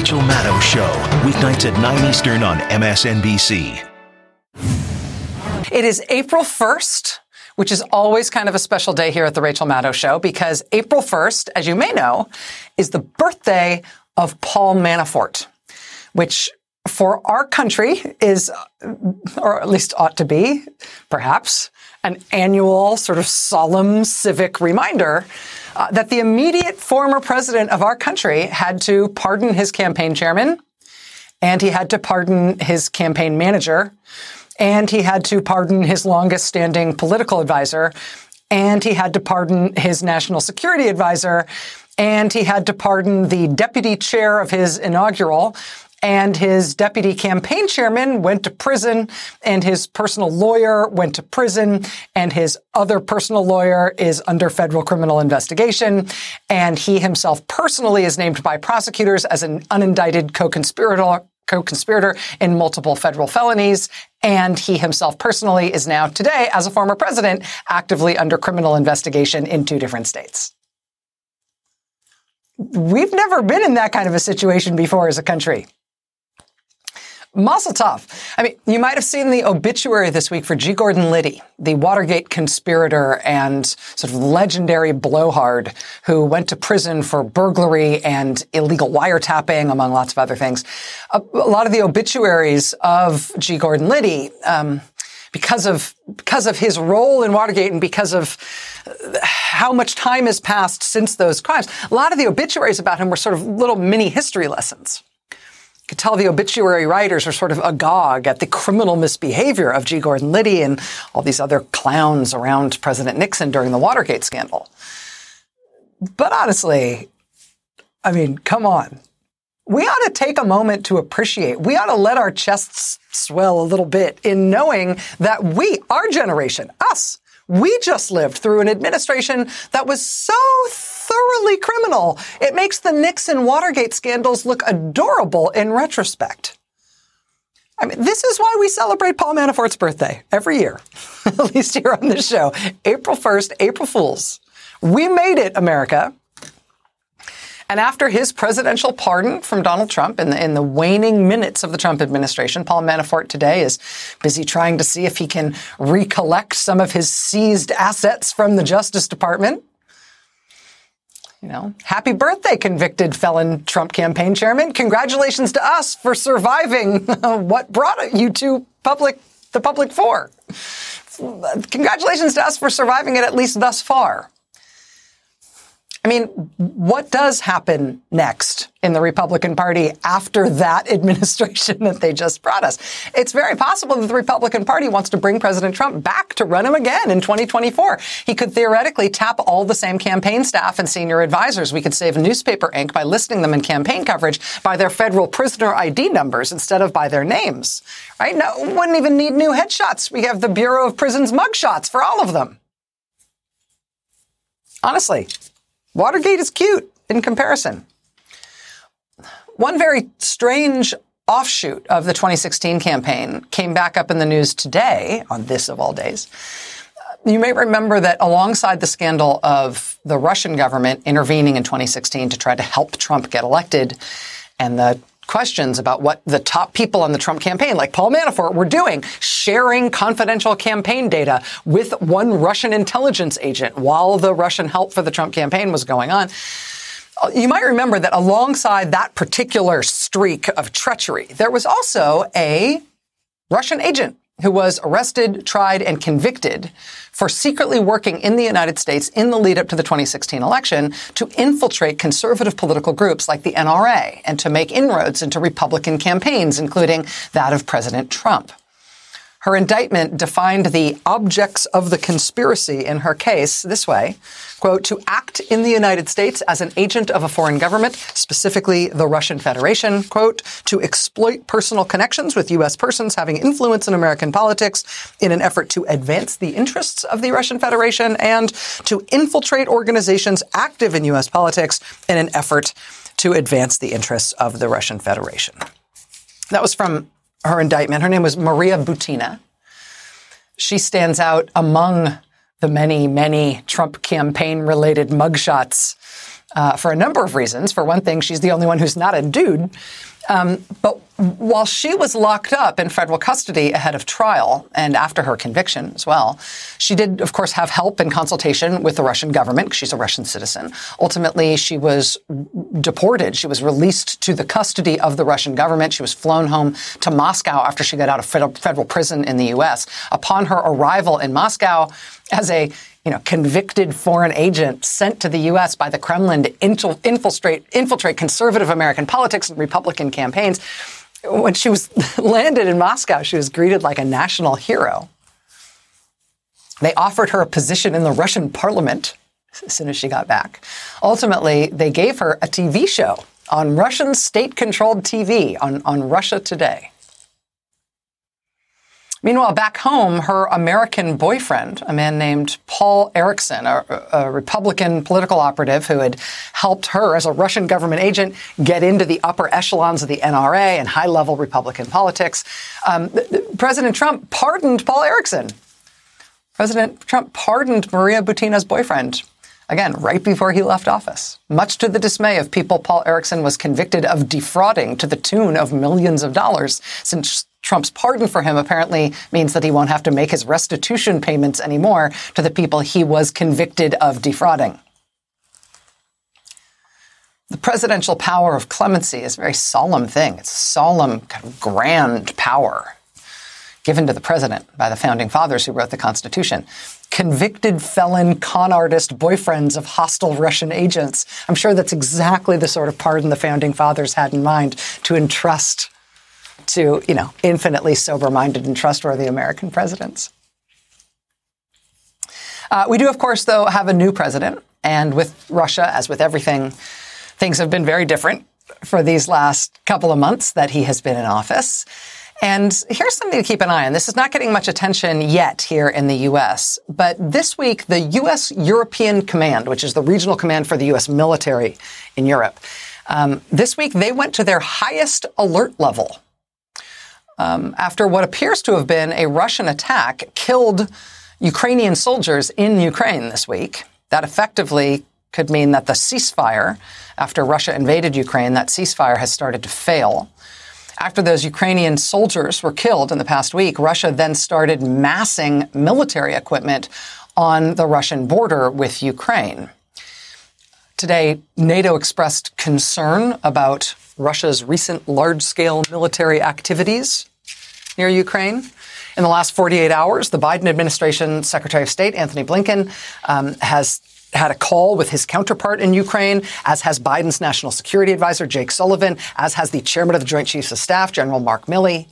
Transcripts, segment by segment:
Rachel Maddow Show, weeknights at 9 Eastern on MSNBC. It is April 1st, which is always kind of a special day here at the Rachel Maddow Show, because April 1st, as you may know, is the birthday of Paul Manafort, which for our country is, or at least ought to be, perhaps, an annual sort of solemn civic reminder that the immediate former president of our country had to pardon his campaign chairman, and he had to pardon his campaign manager, and he had to pardon his longest standing political advisor, and he had to pardon his national security advisor, and he had to pardon the deputy chair of his inaugural, and his deputy campaign chairman went to prison, and his personal lawyer went to prison, and his other personal lawyer is under federal criminal investigation, and he himself personally is named by prosecutors as an unindicted co-conspirator in multiple federal felonies, and he himself personally is now today, as a former president, actively under criminal investigation in 2 different states. We've never been in that kind of a situation before as a country. Mazel tov. I mean, you might have seen the obituary this week for G. Gordon Liddy, the Watergate conspirator and sort of legendary blowhard who went to prison for burglary and illegal wiretapping, among lots of other things. A lot of the obituaries of G. Gordon Liddy, because of his role in Watergate and because of how much time has passed since those crimes, a lot of the obituaries about him were sort of little mini history lessons. You could tell the obituary writers are sort of agog at the criminal misbehavior of G. Gordon Liddy and all these other clowns around President Nixon during the Watergate scandal. But honestly, I mean, come on. We ought to take a moment to appreciate. We ought to let our chests swell a little bit in knowing that we, our generation, us, we just lived through an administration that was so thoroughly criminal, it makes the Nixon Watergate scandals look adorable in retrospect. I mean, this is why we celebrate Paul Manafort's birthday every year, at least here on this show. April 1st, April Fools. We made it, America. And after his presidential pardon from Donald Trump in the waning minutes of the Trump administration, Paul Manafort today is busy trying to see if he can recollect some of his seized assets from the Justice Department. You know, happy birthday, convicted felon Trump campaign chairman. Congratulations to us for surviving what brought you to the public for. Congratulations to us for surviving it, at least thus far. I mean, what does happen next in the Republican Party after that administration that they just brought us? It's very possible that the Republican Party wants to bring President Trump back to run him again in 2024. He could theoretically tap all the same campaign staff and senior advisors. We could save newspaper ink by listing them in campaign coverage by their federal prisoner ID numbers instead of by their names, right? No, wouldn't even need new headshots. We have the Bureau of Prisons mugshots for all of them. Honestly. Watergate is cute in comparison. One very strange offshoot of the 2016 campaign came back up in the news today, on this of all days. You may remember that alongside the scandal of the Russian government intervening in 2016 to try to help Trump get elected, and the questions about what the top people on the Trump campaign, like Paul Manafort, were doing, sharing confidential campaign data with one Russian intelligence agent while the Russian help for the Trump campaign was going on. You might remember that alongside that particular streak of treachery, there was also a Russian agent who was arrested, tried, and convicted for secretly working in the United States in the lead up to the 2016 election to infiltrate conservative political groups like the NRA and to make inroads into Republican campaigns, including that of President Trump. Her indictment defined the objects of the conspiracy in her case this way, quote, to act in the United States as an agent of a foreign government, specifically the Russian Federation, quote, to exploit personal connections with U.S. persons having influence in American politics in an effort to advance the interests of the Russian Federation and to infiltrate organizations active in U.S. politics in an effort to advance the interests of the Russian Federation. That was from her indictment. Her name was Maria Butina. She stands out among the many, many Trump campaign-related mugshots for a number of reasons. For one thing, she's the only one who's not a dude. But while she was locked up in federal custody ahead of trial and after her conviction as well, she did, of course, have help and consultation with the Russian government because she's a Russian citizen. Ultimately, she was deported. She was released to the custody of the Russian government. She was flown home to Moscow after she got out of federal prison in the U.S. Upon her arrival in Moscow as a convicted foreign agent sent to the U.S. by the Kremlin to infiltrate conservative American politics and Republican campaigns. When she was landed in Moscow, she was greeted like a national hero. They offered her a position in the Russian parliament as soon as she got back. Ultimately, they gave her a TV show on Russian state-controlled TV on Russia Today. Meanwhile, back home, her American boyfriend, a man named Paul Erickson, a Republican political operative who had helped her as a Russian government agent get into the upper echelons of the NRA and high-level Republican politics, President Trump pardoned Paul Erickson. President Trump pardoned Maria Butina's boyfriend, again, right before he left office, much to the dismay of people Paul Erickson was convicted of defrauding to the tune of millions of dollars, since Trump's pardon for him apparently means that he won't have to make his restitution payments anymore to the people he was convicted of defrauding. The presidential power of clemency is a very solemn thing. It's a solemn, kind of grand power given to the president by the founding fathers who wrote the Constitution. Convicted felon con artist boyfriends of hostile Russian agents. I'm sure that's exactly the sort of pardon the founding fathers had in mind to entrust to, infinitely sober-minded and trustworthy American presidents. We do, of course, though, have a new president. And with Russia, as with everything, things have been very different for these last couple of months that he has been in office. And here's something to keep an eye on. This is not getting much attention yet here in the U.S. But this week, the U.S. European Command, which is the regional command for the U.S. military in Europe, this week they went to their highest alert level after what appears to have been a Russian attack killed Ukrainian soldiers in Ukraine this week. That effectively could mean that the ceasefire, after Russia invaded Ukraine, that ceasefire has started to fail. After those Ukrainian soldiers were killed in the past week, Russia then started massing military equipment on the Russian border with Ukraine. Today, NATO expressed concern about Russia's recent large-scale military activities near Ukraine. In the last 48 hours, the Biden administration Secretary of State Anthony Blinken has had a call with his counterpart in Ukraine, as has Biden's national security advisor, Jake Sullivan, as has the chairman of the Joint Chiefs of Staff, General Mark Milley.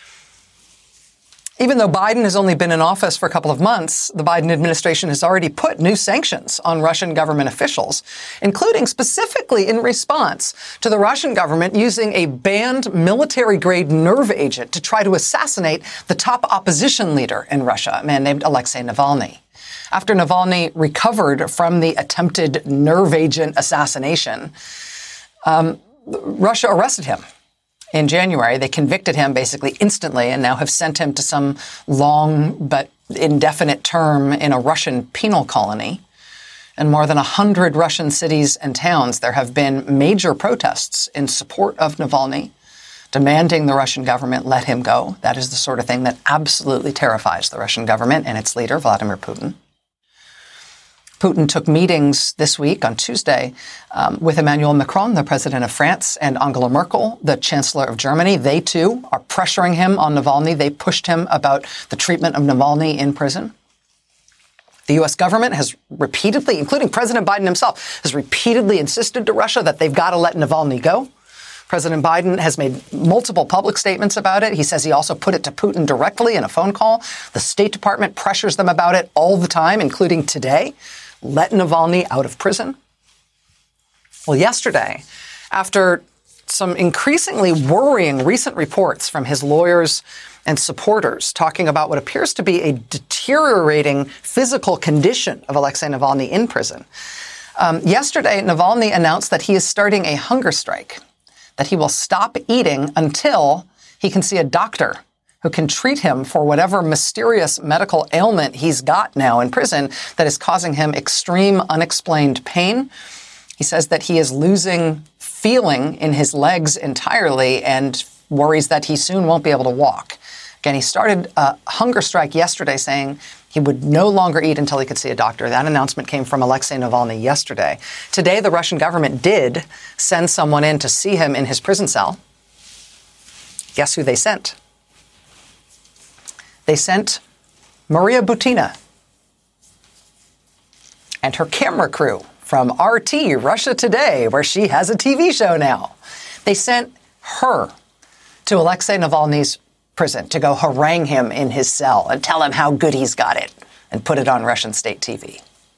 Even though Biden has only been in office for a couple of months, the Biden administration has already put new sanctions on Russian government officials, including specifically in response to the Russian government using a banned military-grade nerve agent to try to assassinate the top opposition leader in Russia, a man named Alexei Navalny. After Navalny recovered from the attempted nerve agent assassination, Russia arrested him. In January, they convicted him basically instantly and now have sent him to some long but indefinite term in a Russian penal colony. In more than 100 Russian cities and towns, there have been major protests in support of Navalny, demanding the Russian government let him go. That is the sort of thing that absolutely terrifies the Russian government and its leader, Vladimir Putin. Putin took meetings this week on Tuesday with Emmanuel Macron, the president of France, and Angela Merkel, the chancellor of Germany. They, too, are pressuring him on Navalny. They pushed him about the treatment of Navalny in prison. The U.S. government has repeatedly, including President Biden himself, has repeatedly insisted to Russia that they've got to let Navalny go. President Biden has made multiple public statements about it. He says he also put it to Putin directly in a phone call. The State Department pressures them about it all the time, including today. Let Navalny out of prison. Well, yesterday, after some increasingly worrying recent reports from his lawyers and supporters talking about what appears to be a deteriorating physical condition of Alexei Navalny in prison, yesterday, Navalny announced that he is starting a hunger strike, that he will stop eating until he can see a doctor who can treat him for whatever mysterious medical ailment he's got now in prison that is causing him extreme unexplained pain. He says that he is losing feeling in his legs entirely and worries that he soon won't be able to walk. Again, he started a hunger strike yesterday, saying he would no longer eat until he could see a doctor. That announcement came from Alexei Navalny yesterday. Today, the Russian government did send someone in to see him in his prison cell. Guess who they sent? They sent Maria Butina and her camera crew from RT, Russia Today, where she has a TV show now. They sent her to Alexei Navalny's prison to go harangue him in his cell and tell him how good he's got it and put it on Russian state TV.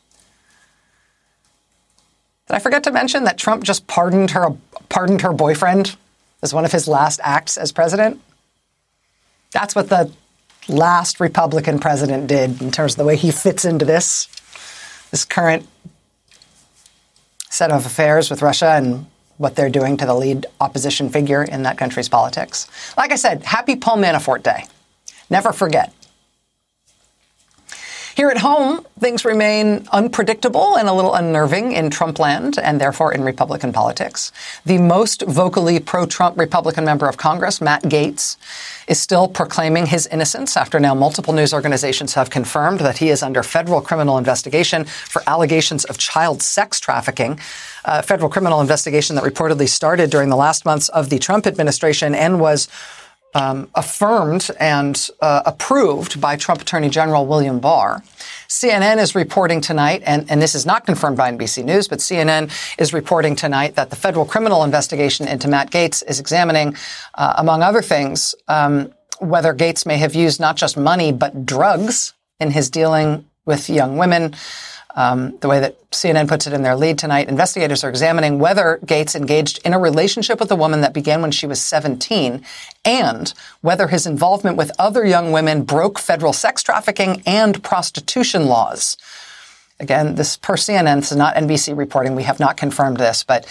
Did I forget to mention that Trump just pardoned her boyfriend as one of his last acts as president? That's what the last Republican president did in terms of the way he fits into this current set of affairs with Russia and what they're doing to the lead opposition figure in that country's politics. Like I said, happy Paul Manafort Day. Never forget. Here at home, things remain unpredictable and a little unnerving in Trump land and therefore in Republican politics. The most vocally pro-Trump Republican member of Congress, Matt Gaetz, is still proclaiming his innocence after now multiple news organizations have confirmed that he is under federal criminal investigation for allegations of child sex trafficking. A federal criminal investigation that reportedly started during the last months of the Trump administration and was affirmed and approved by Trump Attorney General William Barr. CNN is reporting tonight, and this is not confirmed by NBC News, but CNN is reporting tonight that the federal criminal investigation into Matt Gaetz is examining, among other things, whether Gaetz may have used not just money, but drugs in his dealing with young women. The way that CNN puts it in their lead tonight, investigators are examining whether Gaetz engaged in a relationship with a woman that began when she was 17 and whether his involvement with other young women broke federal sex trafficking and prostitution laws. Again, this per CNN, this is not NBC reporting. We have not confirmed this, but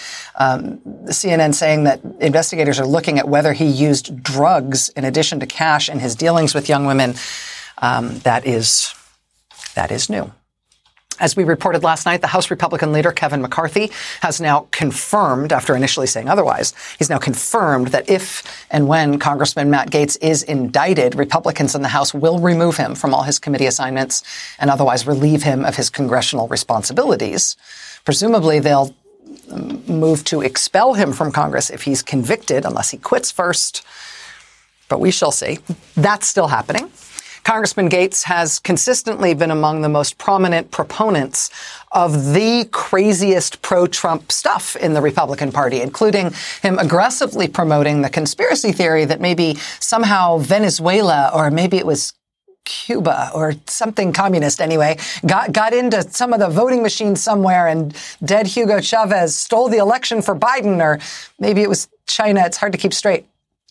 CNN saying that investigators are looking at whether he used drugs in addition to cash in his dealings with young women. That is new. As we reported last night, the House Republican leader, Kevin McCarthy, has now confirmed, after initially saying otherwise, he's now confirmed that if and when Congressman Matt Gaetz is indicted, Republicans in the House will remove him from all his committee assignments and otherwise relieve him of his congressional responsibilities. Presumably, they'll move to expel him from Congress if he's convicted, unless he quits first. But we shall see. That's still happening. Congressman Gaetz has consistently been among the most prominent proponents of the craziest pro-Trump stuff in the Republican Party, including him aggressively promoting the conspiracy theory that maybe somehow Venezuela, or maybe it was Cuba or something communist anyway, got into some of the voting machines somewhere and dead Hugo Chavez stole the election for Biden, or maybe it was China. It's hard to keep straight.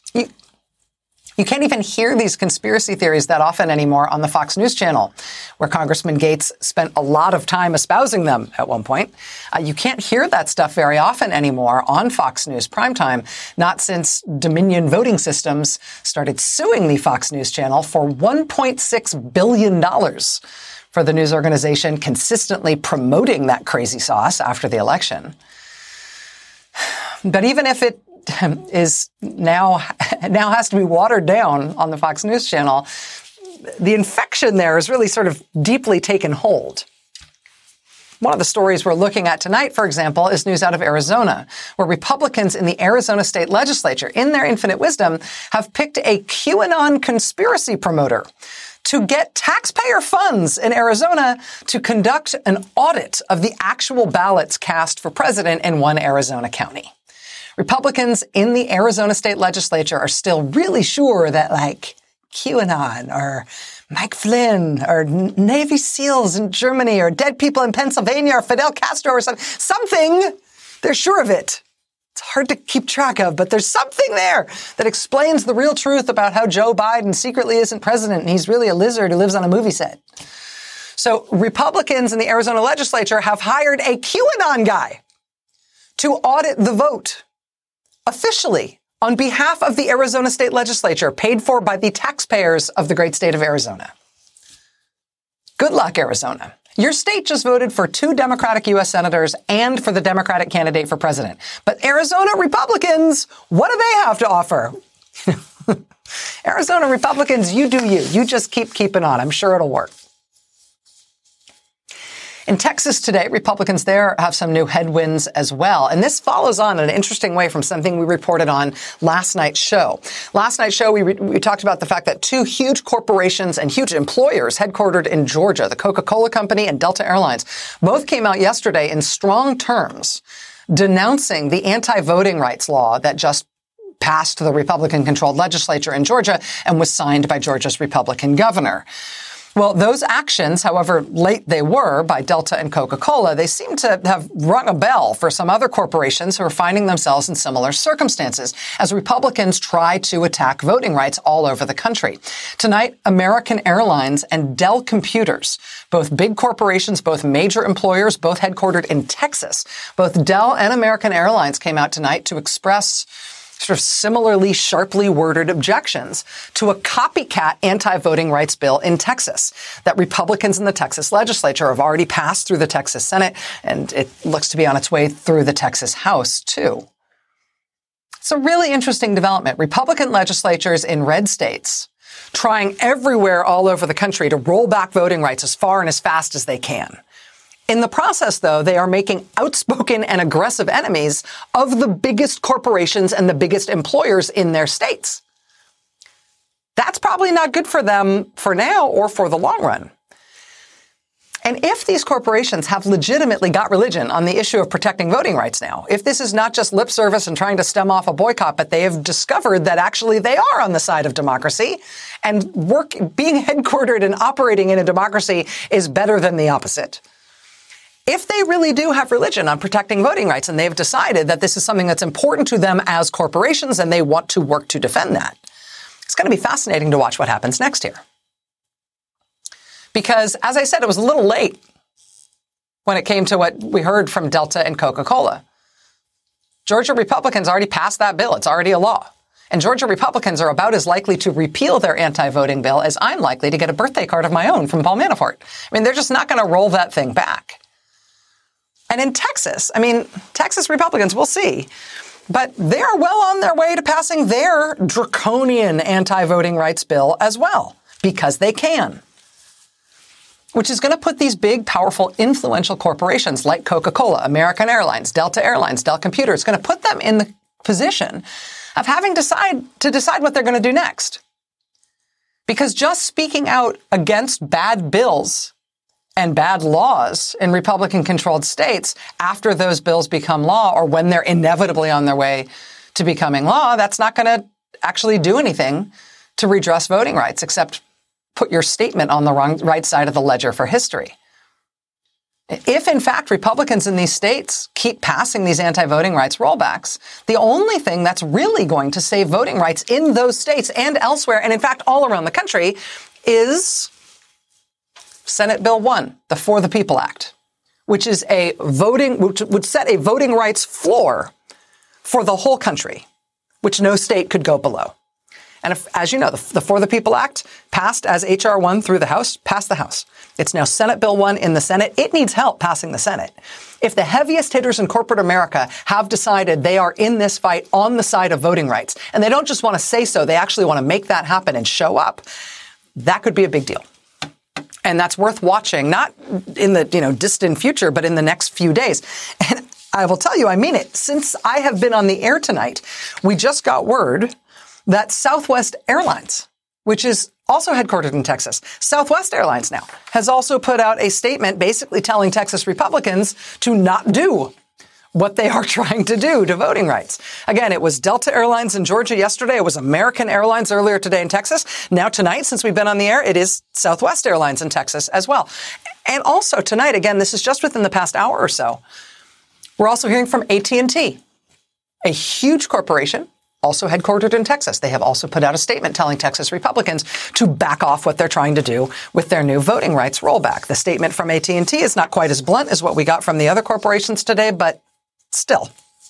You can't even hear these conspiracy theories that often anymore on the Fox News channel, where Congressman Gaetz spent a lot of time espousing them at one point. You can't hear that stuff very often anymore on Fox News primetime, not since Dominion Voting Systems started suing the Fox News channel for $1.6 billion for the news organization consistently promoting that crazy sauce after the election. But even if it is now has to be watered down on the Fox News channel, the infection there is really sort of deeply taken hold. One of the stories we're looking at tonight, for example, is news out of Arizona, where Republicans in the Arizona state legislature, in their infinite wisdom, have picked a QAnon conspiracy promoter to get taxpayer funds in Arizona to conduct an audit of the actual ballots cast for president in one Arizona county. Republicans in the Arizona state legislature are still really sure that, like, QAnon or Mike Flynn or Navy SEALs in Germany or dead people in Pennsylvania or Fidel Castro or something, they're sure of it. It's hard to keep track of, but there's something there that explains the real truth about how Joe Biden secretly isn't president and he's really a lizard who lives on a movie set. So Republicans in the Arizona legislature have hired a QAnon guy to audit the vote officially on behalf of the Arizona state legislature, paid for by the taxpayers of the great state of Arizona. Good luck, Arizona. Your state just voted for 2 Democratic U.S. senators and for the Democratic candidate for president. But Arizona Republicans, what do they have to offer? Arizona Republicans, you do you. You just keep keeping on. I'm sure it'll work. In Texas today, Republicans there have some new headwinds as well. And this follows on in an interesting way from something we reported on last night's show. Last night's show, we talked about the fact that 2 huge corporations and huge employers headquartered in Georgia, the Coca-Cola Company and Delta Airlines, both came out yesterday in strong terms denouncing the anti-voting rights law that just passed the Republican-controlled legislature in Georgia and was signed by Georgia's Republican governor. Well, those actions, however late they were by Delta and Coca-Cola, they seem to have rung a bell for some other corporations who are finding themselves in similar circumstances as Republicans try to attack voting rights all over the country. Tonight, American Airlines and Dell Computers, both big corporations, both major employers, both headquartered in Texas, both Dell and American Airlines came out tonight to express sort of similarly sharply worded objections to a copycat anti-voting rights bill in Texas that Republicans in the Texas legislature have already passed through the Texas Senate, and it looks to be on its way through the Texas House, too. It's a really interesting development. Republican legislatures in red states trying everywhere all over the country to roll back voting rights as far and as fast as they can. In the process, though, they are making outspoken and aggressive enemies of the biggest corporations and the biggest employers in their states. That's probably not good for them for now or for the long run. And if these corporations have legitimately got religion on the issue of protecting voting rights now, if this is not just lip service and trying to stem off a boycott, but they have discovered that actually they are on the side of democracy and being headquartered and operating in a democracy is better than the opposite. If they really do have religion on protecting voting rights and they've decided that this is something that's important to them as corporations and they want to work to defend that, it's going to be fascinating to watch what happens next here. Because, as I said, it was a little late when it came to what we heard from Delta and Coca-Cola. Georgia Republicans already passed that bill. It's already a law. And Georgia Republicans are about as likely to repeal their anti-voting bill as I'm likely to get a birthday card of my own from Paul Manafort. I mean, they're just not going to roll that thing back. And in Texas, Texas Republicans, we'll see. But they are well on their way to passing their draconian anti-voting rights bill as well, because they can. Which is going to put these big, powerful, influential corporations like Coca-Cola, American Airlines, Delta Airlines, Dell Computers, going to put them in the position of having to decide what they're going to do next. Because just speaking out against bad bills and bad laws in Republican-controlled states after those bills become law or when they're inevitably on their way to becoming law, that's not going to actually do anything to redress voting rights except put your statement on the right side of the ledger for history. If, in fact, Republicans in these states keep passing these anti-voting rights rollbacks, the only thing that's really going to save voting rights in those states and elsewhere, and in fact all around the country, is Senate Bill 1, the For the People Act, which is which would set a voting rights floor for the whole country, which no state could go below. And as you know, the For the People Act passed as H.R. 1 through the House, passed the House. It's now Senate Bill 1 in the Senate. It needs help passing the Senate. If the heaviest hitters in corporate America have decided they are in this fight on the side of voting rights, and they don't just want to say so, they actually want to make that happen and show up, that could be a big deal. And that's worth watching, not in the distant future, but in the next few days. And I will tell you, I mean it. Since I have been on the air tonight, we just got word that Southwest Airlines, which is also headquartered in Texas, Southwest Airlines now has also put out a statement basically telling Texas Republicans to not do what they are trying to do to voting rights. Again, it was Delta Airlines in Georgia yesterday. It was American Airlines earlier today in Texas. Now tonight, since we've been on the air, it is Southwest Airlines in Texas as well. And also tonight, again, this is just within the past hour or so, we're also hearing from AT&T, a huge corporation, also headquartered in Texas. They have also put out a statement telling Texas Republicans to back off what they're trying to do with their new voting rights rollback. The statement from AT&T is not quite as blunt as what we got from the other corporations today, but still,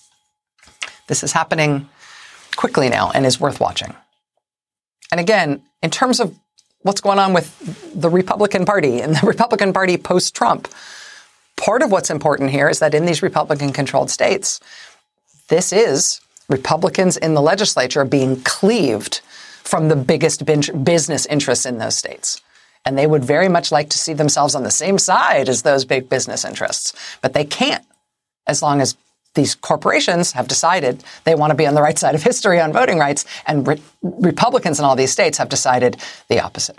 this is happening quickly now and is worth watching. And again, in terms of what's going on with the Republican Party and the Republican Party post-Trump. Part of what's important here is that in these Republican-controlled states, this is Republicans in the legislature being cleaved from the biggest business interests in those states. And they would very much like to see themselves on the same side as those big business interests. But they can't, as long as these corporations have decided they want to be on the right side of history on voting rights, and Republicans in all these states have decided the opposite.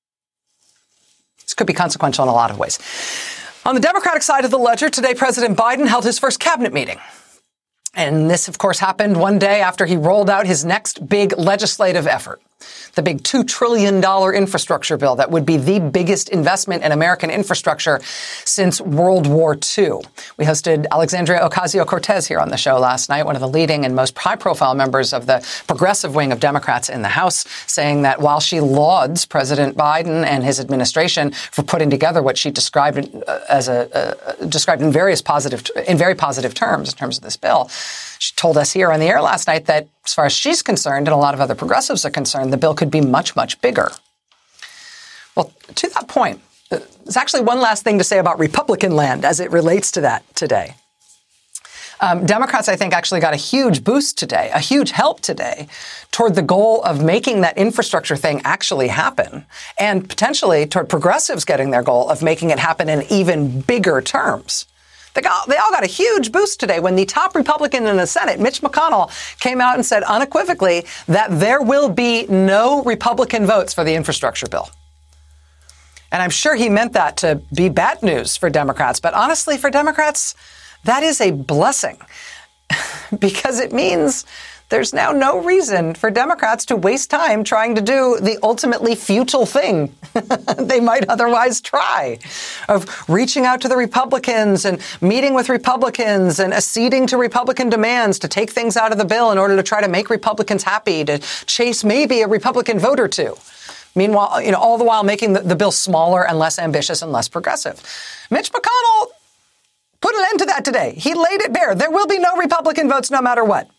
This could be consequential in a lot of ways. On the Democratic side of the ledger, today President Biden held his first cabinet meeting. And this, of course, happened one day after he rolled out his next big legislative effort, the big $2 trillion infrastructure bill that would be the biggest investment in American infrastructure since World War II. We hosted Alexandria Ocasio-Cortez here on the show last night, one of the leading and most high-profile members of the progressive wing of Democrats in the House, saying that while she lauds President Biden and his administration for putting together what she described described in very positive terms in terms of this bill, she told us here on the air last night that as far as she's concerned, and a lot of other progressives are concerned, the bill could be much, much bigger. Well, to that point, there's actually one last thing to say about Republican land as it relates to that today. Democrats, I think, actually got a huge boost today, a huge help today toward the goal of making that infrastructure thing actually happen, and potentially toward progressives getting their goal of making it happen in even bigger terms. They all got a huge boost today when the top Republican in the Senate, Mitch McConnell, came out and said unequivocally that there will be no Republican votes for the infrastructure bill. And I'm sure he meant that to be bad news for Democrats. But honestly, for Democrats, that is a blessing because it means there's now no reason for Democrats to waste time trying to do the ultimately futile thing they might otherwise try, of reaching out to the Republicans and meeting with Republicans and acceding to Republican demands to take things out of the bill in order to try to make Republicans happy, to chase maybe a Republican vote or two. Meanwhile, all the while making the bill smaller and less ambitious and less progressive. Mitch McConnell put an end to that today. He laid it bare. There will be no Republican votes no matter what.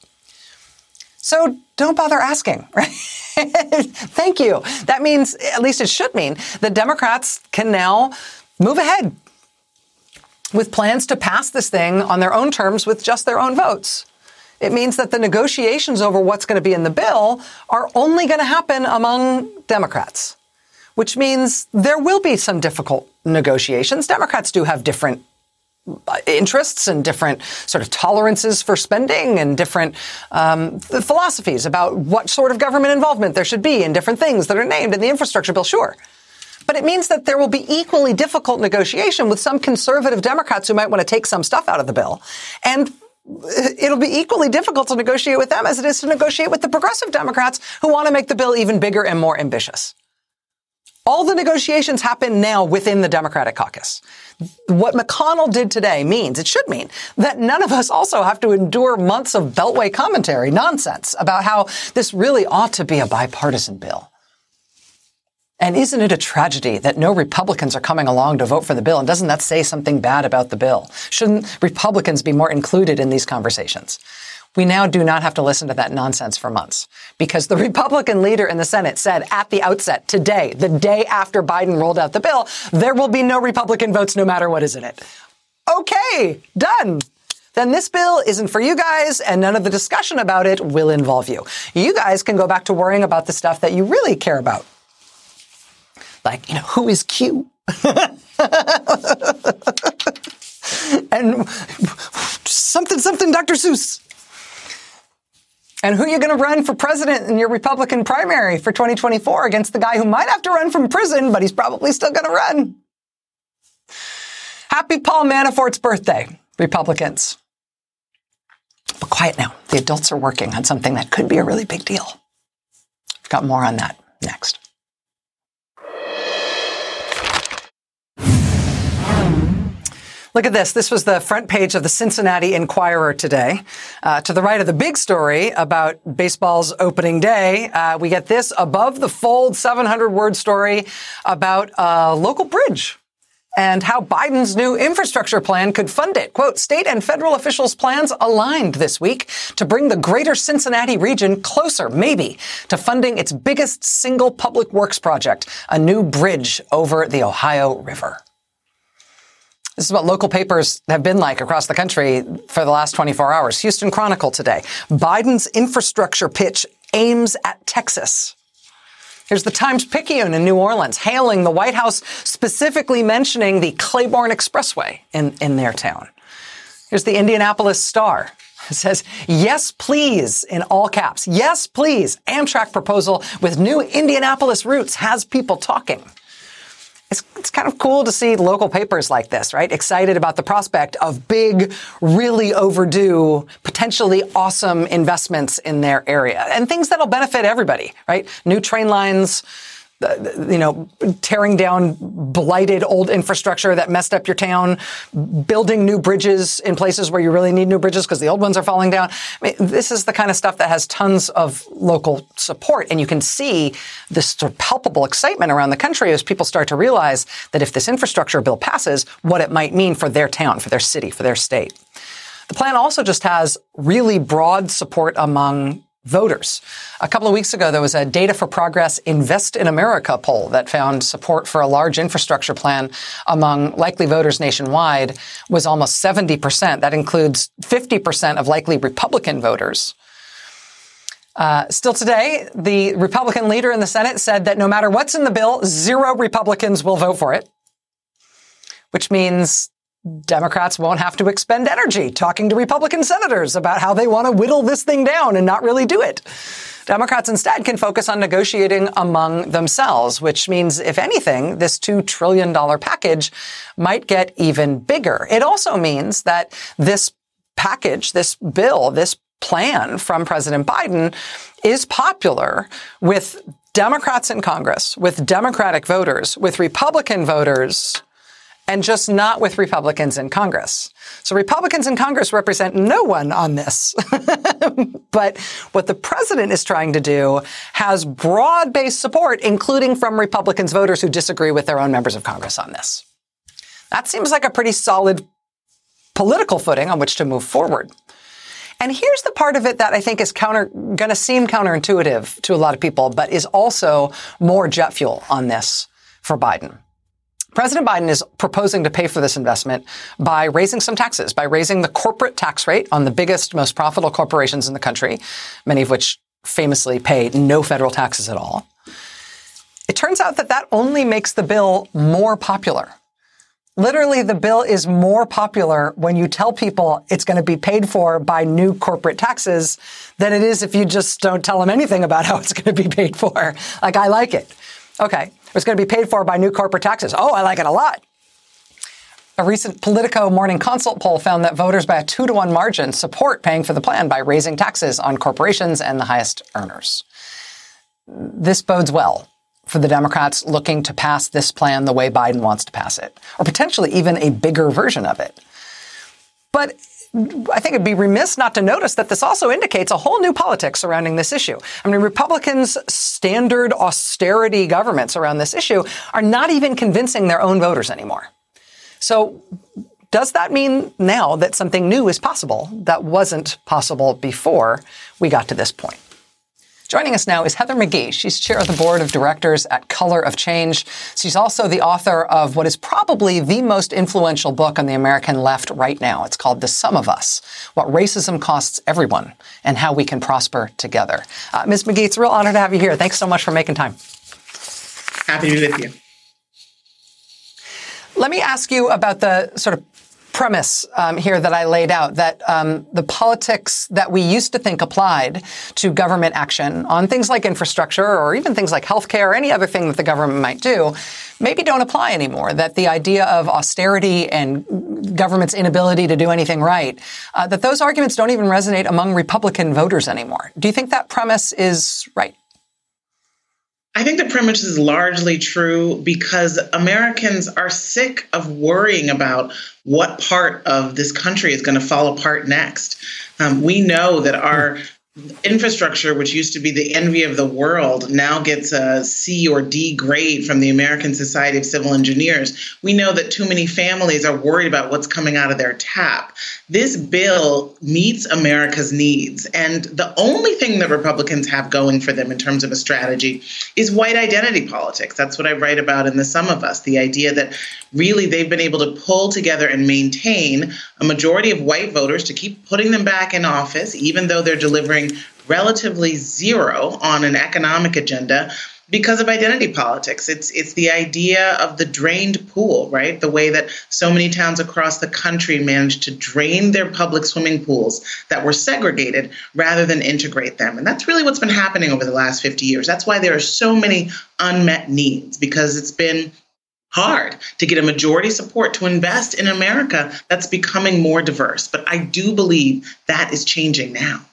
So don't bother asking, right? Thank you. That means, at least it should mean, that Democrats can now move ahead with plans to pass this thing on their own terms with just their own votes. It means that the negotiations over what's going to be in the bill are only going to happen among Democrats, which means there will be some difficult negotiations. Democrats do have different interests and different sort of tolerances for spending and different philosophies about what sort of government involvement there should be in different things that are named in the infrastructure bill, sure. But it means that there will be equally difficult negotiation with some conservative Democrats who might want to take some stuff out of the bill. And it'll be equally difficult to negotiate with them as it is to negotiate with the progressive Democrats who want to make the bill even bigger and more ambitious. All the negotiations happen now within the Democratic caucus. What McConnell did today it should mean, that none of us also have to endure months of Beltway commentary nonsense about how this really ought to be a bipartisan bill. And isn't it a tragedy that no Republicans are coming along to vote for the bill? And doesn't that say something bad about the bill? Shouldn't Republicans be more included in these conversations? We now do not have to listen to that nonsense for months because the Republican leader in the Senate said at the outset today, the day after Biden rolled out the bill, there will be no Republican votes no matter what is in it. Okay, done. Then this bill isn't for you guys and none of the discussion about it will involve you. You guys can go back to worrying about the stuff that you really care about. Like, who is Q? And something Dr. Seuss. And who are you going to run for president in your Republican primary for 2024 against the guy who might have to run from prison, but he's probably still going to run? Happy Paul Manafort's birthday, Republicans. But quiet now. The adults are working on something that could be a really big deal. I've got more on that next. Look at this. This was the front page of the Cincinnati Enquirer today. To the right of the big story about baseball's opening day, we get this above the fold 700-word story about a local bridge and how Biden's new infrastructure plan could fund it. Quote, state and federal officials' plans aligned this week to bring the greater Cincinnati region closer, maybe, to funding its biggest single public works project, a new bridge over the Ohio River. This is what local papers have been like across the country for the last 24 hours. Houston Chronicle today. Biden's infrastructure pitch aims at Texas. Here's the Times-Picayune in New Orleans, hailing the White House, specifically mentioning the Claiborne Expressway in their town. Here's the Indianapolis Star. It says, yes, please, in all caps. Yes, please. Amtrak proposal with new Indianapolis routes has people talking. It's kind of cool to see local papers like this, right? Excited about the prospect of big, really overdue, potentially awesome investments in their area and things that'll benefit everybody, right? New train lines, tearing down blighted old infrastructure that messed up your town, building new bridges in places where you really need new bridges because the old ones are falling down. I mean, this is the kind of stuff that has tons of local support. And you can see this sort of palpable excitement around the country as people start to realize that if this infrastructure bill passes, what it might mean for their town, for their city, for their state. The plan also just has really broad support among voters. A couple of weeks ago, there was a Data for Progress Invest in America poll that found support for a large infrastructure plan among likely voters nationwide was almost 70%. That includes 50% of likely Republican voters. Still today, the Republican leader in the Senate said that no matter what's in the bill, 0 Republicans will vote for it, which means Democrats won't have to expend energy talking to Republican senators about how they want to whittle this thing down and not really do it. Democrats instead can focus on negotiating among themselves, which means, if anything, this $2 trillion package might get even bigger. It also means that this package, this bill, this plan from President Biden is popular with Democrats in Congress, with Democratic voters, with Republican voters, and just not with Republicans in Congress. So Republicans in Congress represent no one on this. But what the president is trying to do has broad-based support, including from Republicans voters who disagree with their own members of Congress on this. That seems like a pretty solid political footing on which to move forward. And here's the part of it that I think is going to seem counterintuitive to a lot of people, but is also more jet fuel on this for Biden. President Biden is proposing to pay for this investment by raising some taxes, by raising the corporate tax rate on the biggest, most profitable corporations in the country, many of which famously pay no federal taxes at all. It turns out that that only makes the bill more popular. Literally, the bill is more popular when you tell people it's going to be paid for by new corporate taxes than it is if you just don't tell them anything about how it's going to be paid for. Like, I like it. Okay. It's going to be paid for by new corporate taxes. Oh, I like it a lot. A recent Politico Morning Consult poll found that voters by a 2-to-1 margin support paying for the plan by raising taxes on corporations and the highest earners. This bodes well for the Democrats looking to pass this plan the way Biden wants to pass it, or potentially even a bigger version of it. But I think it'd be remiss not to notice that this also indicates a whole new politics surrounding this issue. I mean, Republicans' standard austerity governments around this issue are not even convincing their own voters anymore. So does that mean now that something new is possible that wasn't possible before we got to this point? Joining us now is Heather McGhee. She's chair of the board of directors at Color of Change. She's also the author of what is probably the most influential book on the American left right now. It's called The Sum of Us, What Racism Costs Everyone and How We Can Prosper Together. Ms. McGhee, it's a real honor to have you here. Thanks so much for making time. Happy to be with you. Let me ask you about the sort of premise here that I laid out, that the politics that we used to think applied to government action on things like infrastructure or even things like healthcare or any other thing that the government might do maybe don't apply anymore, that the idea of austerity and government's inability to do anything right, that those arguments don't even resonate among Republican voters anymore. Do you think that premise is right? I think the premise is largely true because Americans are sick of worrying about what part of this country is going to fall apart next. We know that our infrastructure, which used to be the envy of the world, now gets a C or D grade from the American Society of Civil Engineers. We know that too many families are worried about what's coming out of their tap. This bill meets America's needs. And the only thing that Republicans have going for them in terms of a strategy is white identity politics. That's what I write about in The Sum of Us, the idea that really they've been able to pull together and maintain a majority of white voters to keep putting them back in office, even though they're delivering relatively zero on an economic agenda because of identity politics. It's the idea of the drained pool, right? The way that so many towns across the country managed to drain their public swimming pools that were segregated rather than integrate them. And that's really what's been happening over the last 50 years. That's why there are so many unmet needs, because it's been hard to get a majority support to invest in America that's becoming more diverse. But I do believe that is changing now.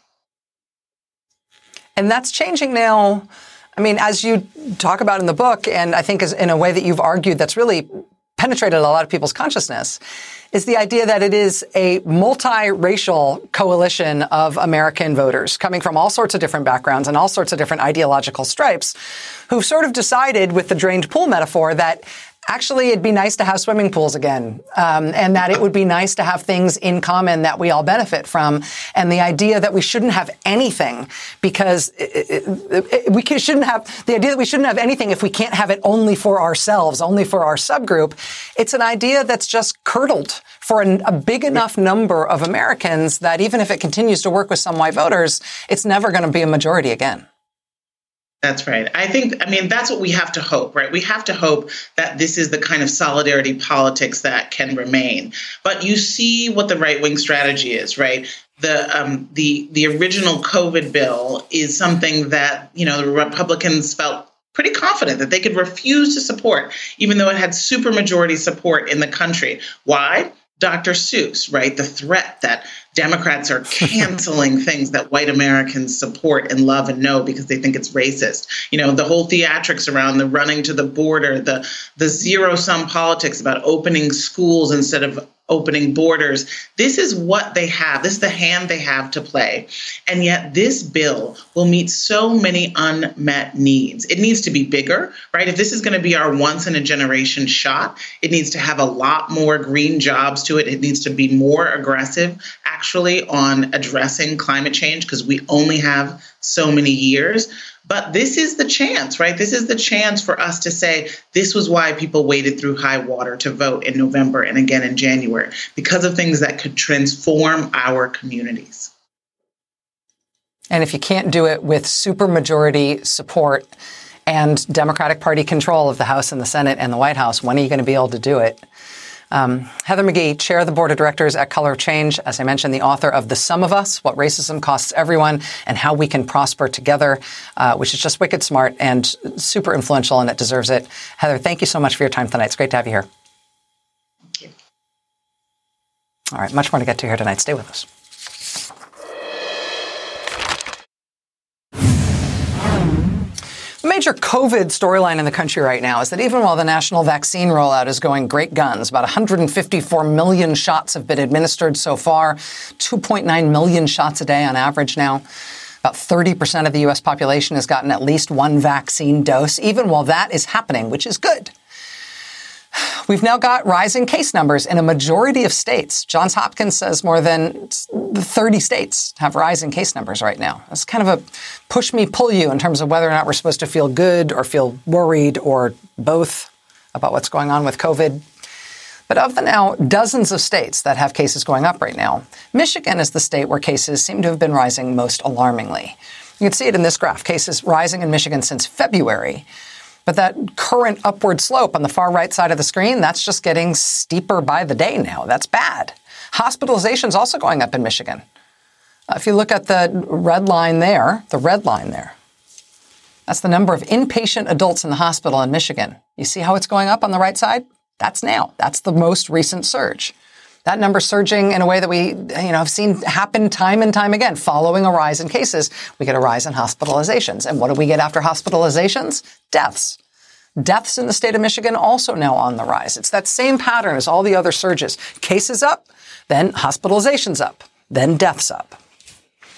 And that's changing now. I mean, as you talk about in the book, and I think is in a way that you've argued that's really penetrated a lot of people's consciousness, is the idea that it is a multiracial coalition of American voters coming from all sorts of different backgrounds and all sorts of different ideological stripes who've sort of decided, with the drained pool metaphor, that actually it'd be nice to have swimming pools again, and that it would be nice to have things in common that we all benefit from. And the idea that we shouldn't have anything because shouldn't have the idea that we shouldn't have anything if we can't have it only for ourselves, only for our subgroup. It's an idea that's just curdled for a big enough number of Americans that even if it continues to work with some white voters, it's never going to be a majority again. That's right. I mean, that's what we have to hope, right? We have to hope that this is the kind of solidarity politics that can remain. But you see what the right-wing strategy is, right? The original COVID bill is something that, the Republicans felt pretty confident that they could refuse to support, even though it had supermajority support in the country. Why? Dr. Seuss, right? The threat that Democrats are canceling things that white Americans support and love and know because they think it's racist. The whole theatrics around the running to the border, the zero-sum politics about opening schools instead of opening borders. This is what they have. This is the hand they have to play. And yet this bill will meet so many unmet needs. It needs to be bigger, right? If this is going to be our once-in-a-generation shot, it needs to have a lot more green jobs to it. It needs to be more aggressive, actually, on addressing climate change, because we only have so many years. But this is the chance, right? This is the chance for us to say this was why people waded through high water to vote in November and again in January, because of things that could transform our communities. And if you can't do it with supermajority support and Democratic Party control of the House and the Senate and the White House, when are you going to be able to do it? Heather McGhee, chair of the board of directors at Color of Change, as I mentioned, the author of The Sum of Us, What Racism Costs Everyone and How We Can Prosper Together, which is just wicked smart and super influential, and it deserves it. Heather, thank you so much for your time tonight. It's great to have you here. Thank you. All right, much more to get to here tonight. Stay with us. The major COVID storyline in the country right now is that even while the national vaccine rollout is going great guns, about 154 million shots have been administered so far, 2.9 million shots a day on average now. About 30% of the U.S. population has gotten at least one vaccine dose, even while that is happening, which is good. We've now got rising case numbers in a majority of states. Johns Hopkins says more than 30 states have rising case numbers right now. It's kind of a push me, pull you in terms of whether or not we're supposed to feel good or feel worried or both about what's going on with COVID. But of the now dozens of states that have cases going up right now, Michigan is the state where cases seem to have been rising most alarmingly. You can see it in this graph, cases rising in Michigan since February. But that current upward slope on the far right side of the screen, that's just getting steeper by the day now. That's bad. Hospitalization's also going up in Michigan. If you look at the red line there, that's the number of inpatient adults in the hospital in Michigan. You see how it's going up on the right side? That's the most recent surge. That number surging in a way that we, have seen happen time and time again. Following a rise in cases, we get a rise in hospitalizations. And what do we get after hospitalizations? Deaths. Deaths in the state of Michigan also now on the rise. It's that same pattern as all the other surges. Cases up, then hospitalizations up, then deaths up.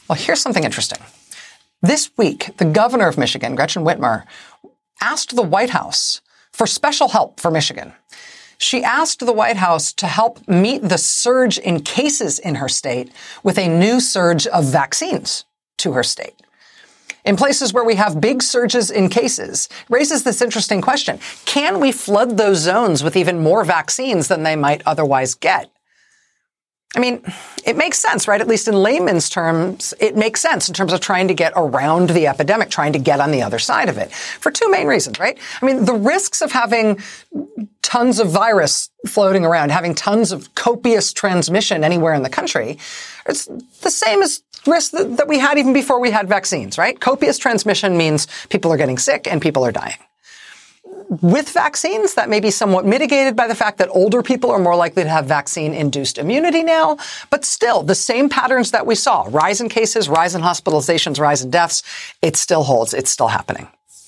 Well, here's something interesting. This week, the governor of Michigan, Gretchen Whitmer, asked the White House for special help for Michigan. She asked the White House to help meet the surge in cases in her state with a new surge of vaccines to her state. In places where we have big surges in cases, raises this interesting question. Can we flood those zones with even more vaccines than they might otherwise get? I mean, it makes sense, right? At least in layman's terms, it makes sense in terms of trying to get around the epidemic, trying to get on the other side of it for two main reasons, right? I mean, the risks of having tons of virus floating around, having tons of copious transmission anywhere in the country, it's the same as risks that we had even before we had vaccines, right? Copious transmission means people are getting sick and people are dying. With vaccines, that may be somewhat mitigated by the fact that older people are more likely to have vaccine-induced immunity now. But still, the same patterns that we saw, rise in cases, rise in hospitalizations, rise in deaths, it still holds. It's still happening.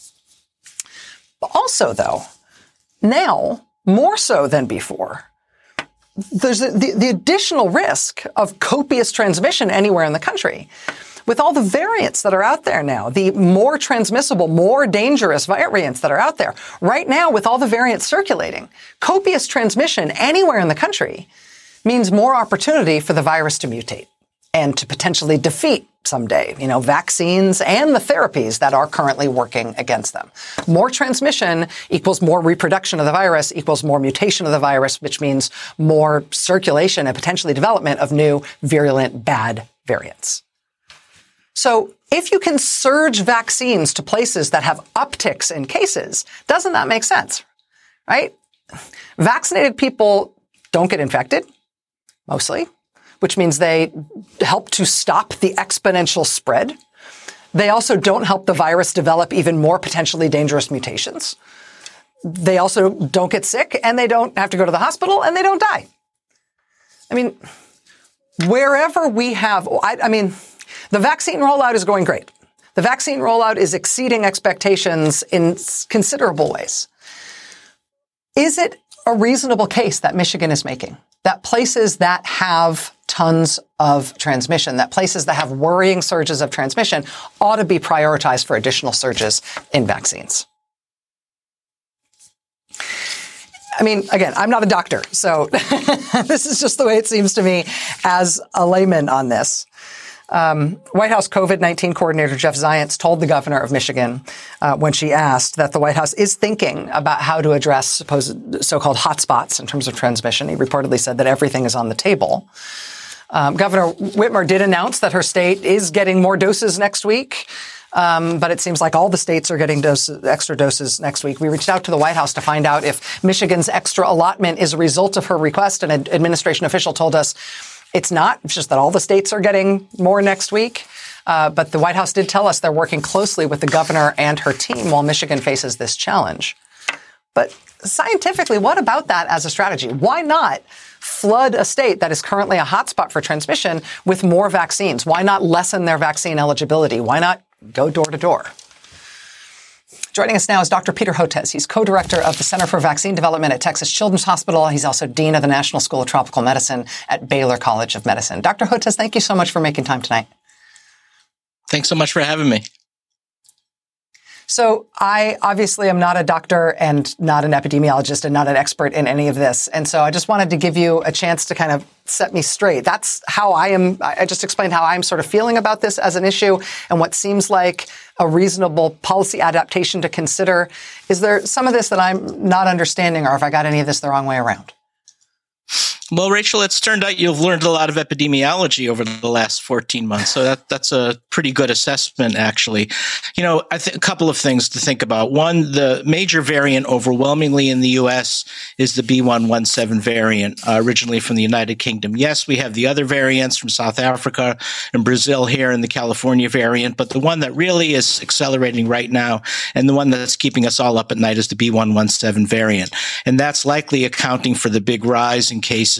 But also, though, now, more so than before, there's the additional risk of copious transmission anywhere in the country. With all the variants that are out there now, the more transmissible, more dangerous variants that are out there, right now with all the variants circulating, copious transmission anywhere in the country means more opportunity for the virus to mutate and to potentially defeat someday, vaccines and the therapies that are currently working against them. More transmission equals more reproduction of the virus equals more mutation of the virus, which means more circulation and potentially development of new virulent bad variants. So if you can surge vaccines to places that have upticks in cases, doesn't that make sense, right? Vaccinated people don't get infected, mostly, which means they help to stop the exponential spread. They also don't help the virus develop even more potentially dangerous mutations. They also don't get sick, and they don't have to go to the hospital, and they don't die. I mean, wherever we have, the vaccine rollout is going great. The vaccine rollout is exceeding expectations in considerable ways. Is it a reasonable case that Michigan is making that places that have tons of transmission, that places that have worrying surges of transmission ought to be prioritized for additional surges in vaccines? I mean, again, I'm not a doctor, so this is just the way it seems to me as a layman on this. White House COVID-19 coordinator Jeff Zients told the governor of Michigan when she asked that the White House is thinking about how to address supposed so-called hotspots in terms of transmission. He reportedly said that everything is on the table. Governor Whitmer did announce that her state is getting more doses next week. But it seems like all the states are getting extra doses next week. We reached out to the White House to find out if Michigan's extra allotment is a result of her request. An administration official told us it's not. It's just that all the states are getting more next week. But the White House did tell us they're working closely with the governor and her team while Michigan faces this challenge. But scientifically, what about that as a strategy? Why not flood a state that is currently a hotspot for transmission with more vaccines? Why not lessen their vaccine eligibility? Why not go door to door? Joining us now is Dr. Peter Hotez. He's co-director of the Center for Vaccine Development at Texas Children's Hospital. He's also dean of the National School of Tropical Medicine at Baylor College of Medicine. Dr. Hotez, thank you so much for making time tonight. Thanks so much for having me. So I obviously am not a doctor and not an epidemiologist and not an expert in any of this. And so I just wanted to give you a chance to kind of set me straight. That's how I am. I just explained how I'm sort of feeling about this as an issue and what seems like a reasonable policy adaptation to consider. Is there some of this that I'm not understanding, or have I got any of this the wrong way around? Well, Rachel, it's turned out you've learned a lot of epidemiology over the last 14 months. So that's a pretty good assessment, actually. I think a couple of things to think about. One, the major variant overwhelmingly in the U.S. is the B.1.1.7 variant, originally from the United Kingdom. Yes, we have the other variants from South Africa and Brazil here and the California variant, but the one that really is accelerating right now and the one that's keeping us all up at night is the B.1.1.7 variant. And that's likely accounting for the big rise in cases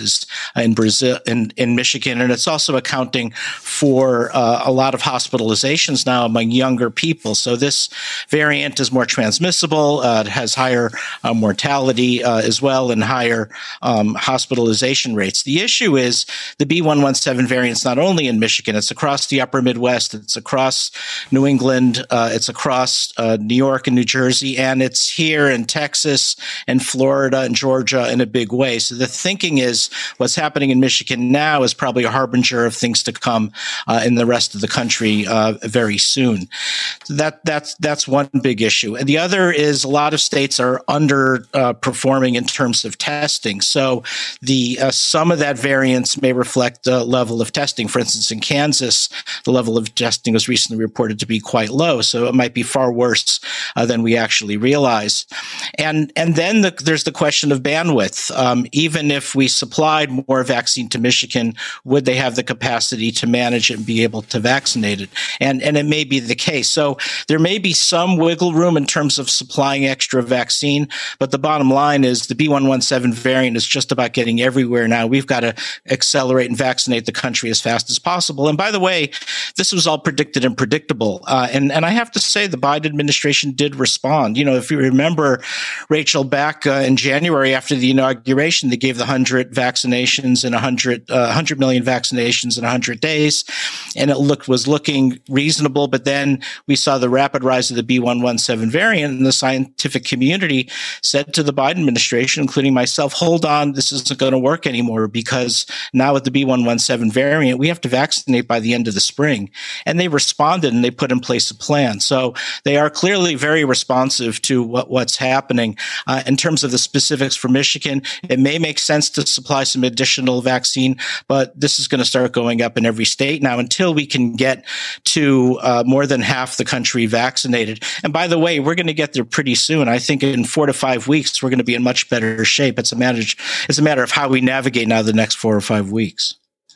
cases in Brazil, in Michigan, and it's also accounting for a lot of hospitalizations now among younger people. So this variant is more transmissible. It has higher mortality as well and higher hospitalization rates. The issue is the B117 variant's not only in Michigan, it's across the upper Midwest, it's across New England, it's across New York and New Jersey, and it's here in Texas and Florida and Georgia in a big way. So the thinking is what's happening in Michigan now is probably a harbinger of things to come in the rest of the country very soon. So that's one big issue. And the other is a lot of states are underperforming in terms of testing. So the some of that variance may reflect the level of testing. For instance, in Kansas, the level of testing was recently reported to be quite low. So it might be far worse than we actually realize. And then there's the question of bandwidth. Even if we supplied more vaccine to Michigan, would they have the capacity to manage it and be able to vaccinate it? And it may be the case. So there may be some wiggle room in terms of supplying extra vaccine, but the bottom line is the B117 variant is just about getting everywhere now. We've got to accelerate and vaccinate the country as fast as possible. And by the way, this was all predicted and predictable. And I have to say the Biden administration did respond. You know, if you remember, Rachel, back in January after the inauguration, they gave the 100 vaccinations and 100 million vaccinations in 100 days. And it was looking reasonable. But then we saw the rapid rise of the B117 variant, and the scientific community said to the Biden administration, including myself, hold on, this isn't going to work anymore, because now with the B117 variant, we have to vaccinate by the end of the spring. And they responded and they put in place a plan. So they are clearly very responsive to what's happening. In terms of the specifics for Michigan, it may make sense to supply some additional vaccine, but this is going to start going up in every state. Now, until we can get to more than half the country vaccinated. And by the way, we're going to get there pretty soon. I think in 4 to 5 weeks, we're going to be in much better shape. It's a matter of how we navigate now the next 4 or 5 weeks.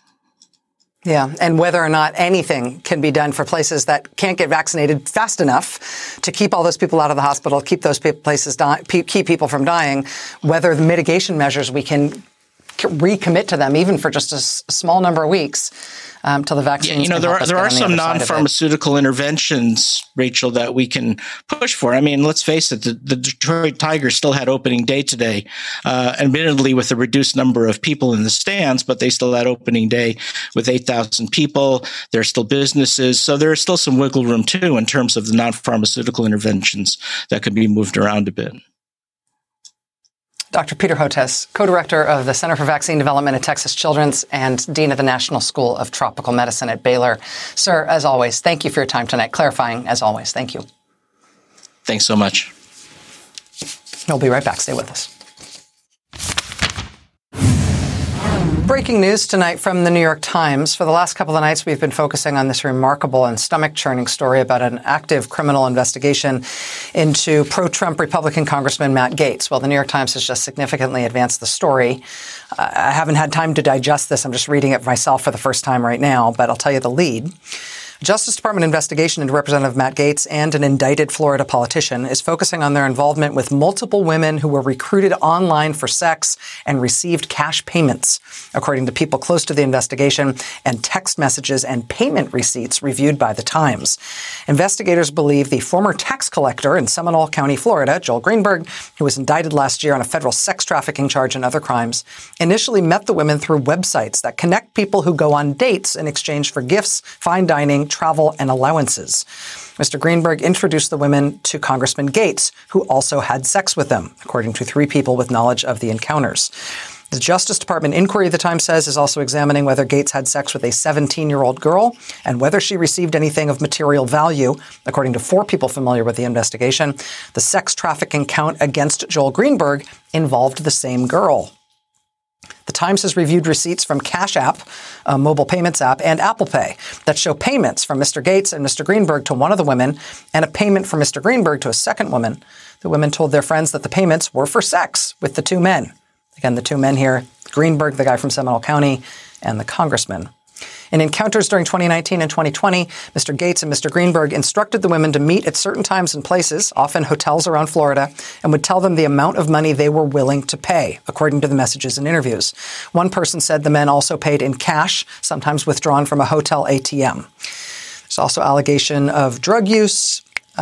Yeah, and whether or not anything can be done for places that can't get vaccinated fast enough to keep all those people out of the hospital, keep those places keep people from dying, whether the mitigation measures we can recommit to them, even for just a small number of weeks, till the vaccine. Yeah, there are some non-pharmaceutical interventions, Rachel, that we can push for. I mean, let's face it, the Detroit Tigers still had opening day today, admittedly with a reduced number of people in the stands, but they still had opening day with 8,000 people. There are still businesses. So there is still some wiggle room, too, in terms of the non-pharmaceutical interventions that can be moved around a bit. Dr. Peter Hotez, co-director of the Center for Vaccine Development at Texas Children's and dean of the National School of Tropical Medicine at Baylor. Sir, as always, thank you for your time tonight. Clarifying, as always. Thank you. Thanks so much. We'll be right back. Stay with us. Breaking news tonight from the New York Times. For the last couple of nights, we've been focusing on this remarkable and stomach-churning story about an active criminal investigation into pro-Trump Republican Congressman Matt Gaetz. Well, the New York Times has just significantly advanced the story. I haven't had time to digest this. I'm just reading it myself for the first time right now, but I'll tell you the lead. Justice Department investigation into Representative Matt Gaetz and an indicted Florida politician is focusing on their involvement with multiple women who were recruited online for sex and received cash payments, according to people close to the investigation and text messages and payment receipts reviewed by the Times. Investigators believe the former tax collector in Seminole County, Florida, Joel Greenberg, who was indicted last year on a federal sex trafficking charge and other crimes, initially met the women through websites that connect people who go on dates in exchange for gifts, fine dining, travel, and allowances. Mr. Greenberg introduced the women to Congressman Gaetz, who also had sex with them, according to 3 people with knowledge of the encounters. The Justice Department inquiry, the Times says, is also examining whether Gaetz had sex with a 17-year-old girl and whether she received anything of material value, according to 4 people familiar with the investigation. The sex trafficking count against Joel Greenberg involved the same girl. The Times has reviewed receipts from Cash App, a mobile payments app, and Apple Pay that show payments from Mr. Gaetz and Mr. Greenberg to one of the women and a payment from Mr. Greenberg to a second woman. The women told their friends that the payments were for sex with the 2 men. Again, the 2 men here, Greenberg, the guy from Seminole County, and the congressman In encounters during 2019 and 2020, Mr. Gates and Mr. Greenberg instructed the women to meet at certain times and places, often hotels around Florida, and would tell them the amount of money they were willing to pay, according to the messages and interviews. One person said the men also paid in cash, sometimes withdrawn from a hotel ATM. There's also allegation of drug use.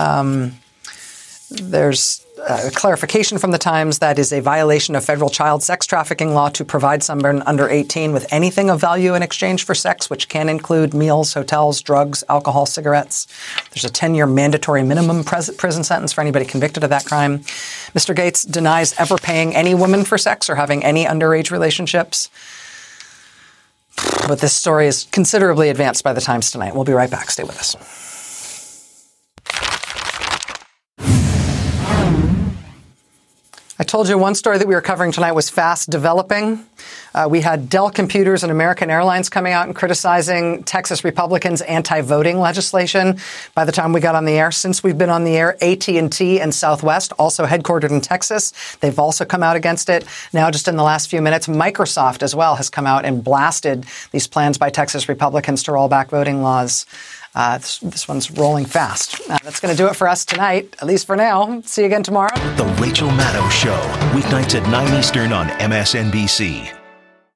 There's a clarification from the Times that is a violation of federal child sex trafficking law to provide someone under 18 with anything of value in exchange for sex, which can include meals, hotels, drugs, alcohol, cigarettes. There's a 10-year mandatory minimum prison sentence for anybody convicted of that crime. Mr. Gates denies ever paying any woman for sex or having any underage relationships. But this story is considerably advanced by the Times tonight. We'll be right back. Stay with us. I told you one story that we were covering tonight was fast developing. We had Dell Computers and American Airlines coming out and criticizing Texas Republicans' anti-voting legislation. By the time we got on the air, since we've been on the air, AT&T and Southwest, also headquartered in Texas, they've also come out against it. Now, just in the last few minutes, Microsoft as well has come out and blasted these plans by Texas Republicans to roll back voting laws. This one's rolling fast. That's going to do it for us tonight, at least for now. See you again tomorrow. The Rachel Maddow Show, weeknights at 9 Eastern on MSNBC.